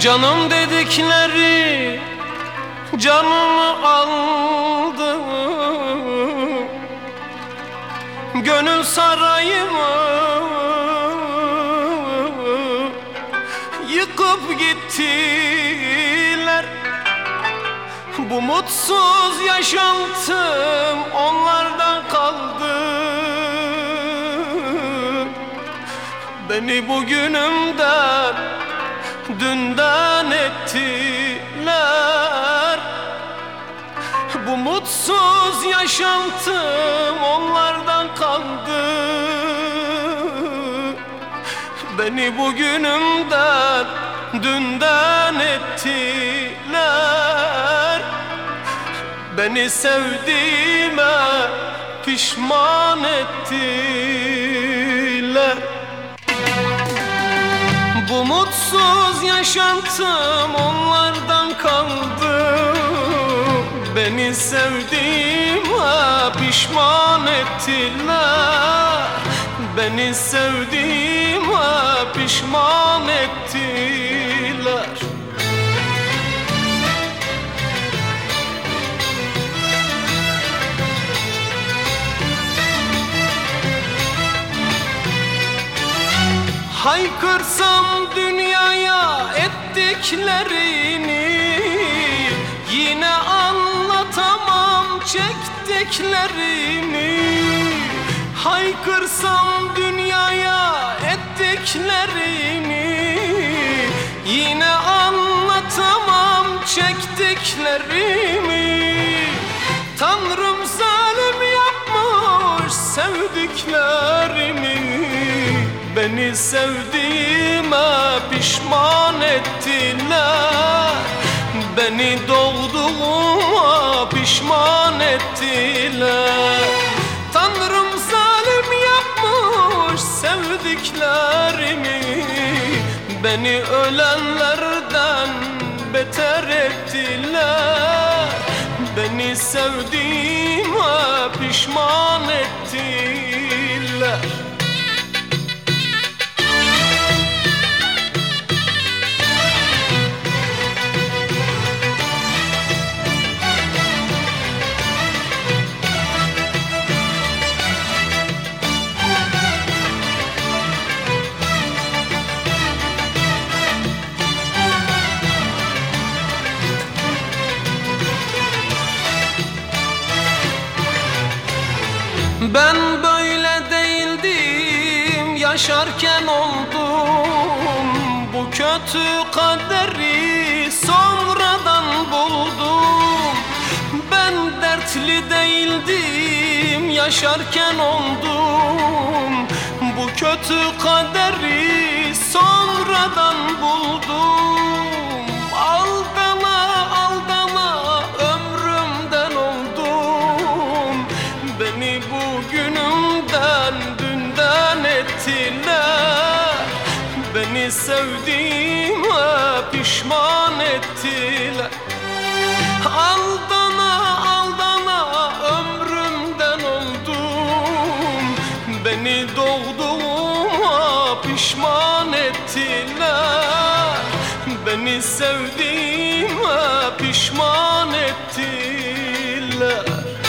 Canım dedikleri canımı aldı, gönül sarayımı yıkıp gittiler. Bu mutsuz yaşantım onlardan kaldı. Beni bugünümden dünden ettiler. Bu mutsuz yaşantım onlardan kaldı. Beni bugünümden dünden ettiler. Beni sevdiğime pişman ettiler. Bu mutsuz yaşantım onlardan kaldı. Beni sevdiğime pişman ettiler. Beni sevdiğime pişman ettiler. Haykırsam dünyaya ettiklerini, yine anlatamam çektiklerini. Haykırsam dünyaya ettiklerini, yine anlatamam çektiklerimi. Tanrım zalim yapmış sevdiklerimi. Beni sevdiğime pişman ettiler. Beni doğduğuma pişman ettiler. Tanrım zalim yapmış sevdiklerimi. Beni ölenlerden beter ettiler. Beni sevdiğime pişman ettiler. Ben böyle değildim, yaşarken oldum. Bu kötü kaderi sonradan buldum. Ben dertli değildim, yaşarken oldum. Bu kötü kaderi sonradan buldum. Aldana aldana ömrümden oldum. Beni bugünümden dünden ettiler. Beni sevdiğime pişman ettiler. Aldana aldana ömrümden oldum. Beni doğduğuma pişman ettiler. Beni sevdiğime pişman ettiler.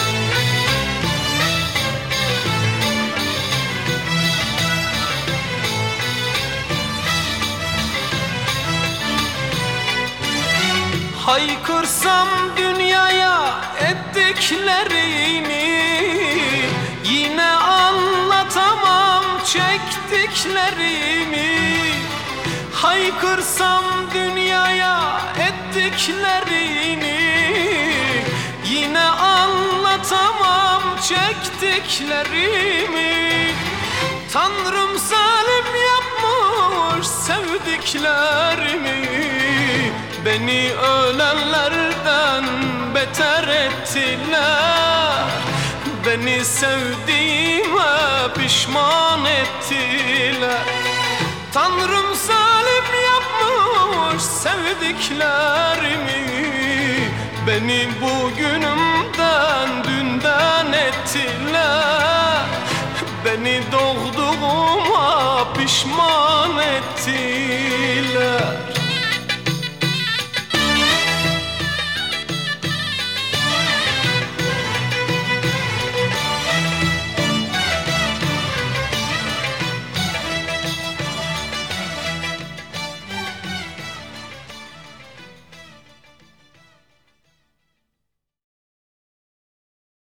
Haykırsam dünyaya ettiklerini, yine anlatamam çektiklerimi. Haykırsam dünyaya ettiklerini, yine anlatamam çektiklerimi. Tanrım zalim yapmış sevdiklerimi. Beni ölenlerden beter ettiler. Beni sevdiğime pişman ettiler. Tanrım zalim yapmış sevdiklerimi. Beni bugünümden dünden ettiler. Beni doğduğuma pişman ettiler.